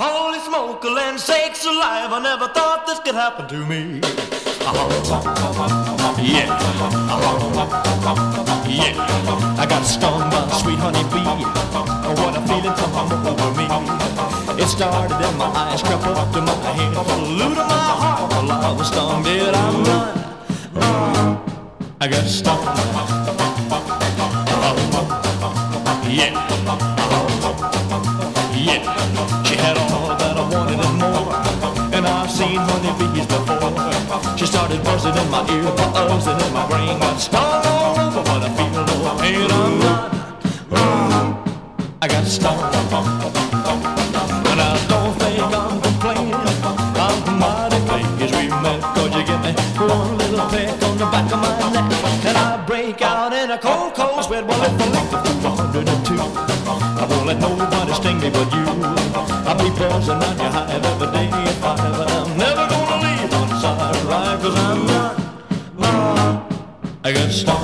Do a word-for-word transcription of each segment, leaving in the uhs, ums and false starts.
Holy smoke, land sakes alive, I never thought this could happen to me. Uh-huh. Yeah. Uh-huh. Yeah. I got stung by a sweet honey bee. What a feeling come over me. It started in my eyes, crept up to my head, flew to my heart. Well, I was stung, did I run? Uh, I got stung. Uh-huh. Yeah. Uh-huh. Yeah. She had all that I wanted and more, and I've seen honeybees before. She started buzzing in my ear, buzzing in my brain, got stung all over, but I feel no pain. I'm not. Uh, I got stung. And I don't think I'm complaining. I'm mighty pleased we met, 'cause you give me one little peck on the back of my neck, and I break out in a cold, cold sweat. Well, if I lick the two hundred two, I won't let nobody sting me but you. I'll be buzzing on your hive every day at five, and I'm never gonna leave once I arrive, 'cause I'm not, uh, I got stung.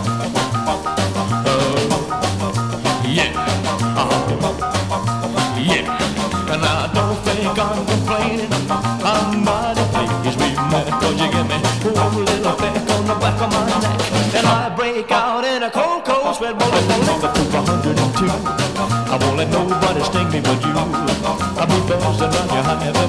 Oh, yeah, uh-huh. Yeah, and I don't think I'm complaining. I'm mighty pleased we met, 'cause you give me one little peck on the back of my neck, and I break out in a cold, cold sweat. Well, if I lick up to one hundred two, I won't let nobody sting me but you. I'll be buzzing around your hive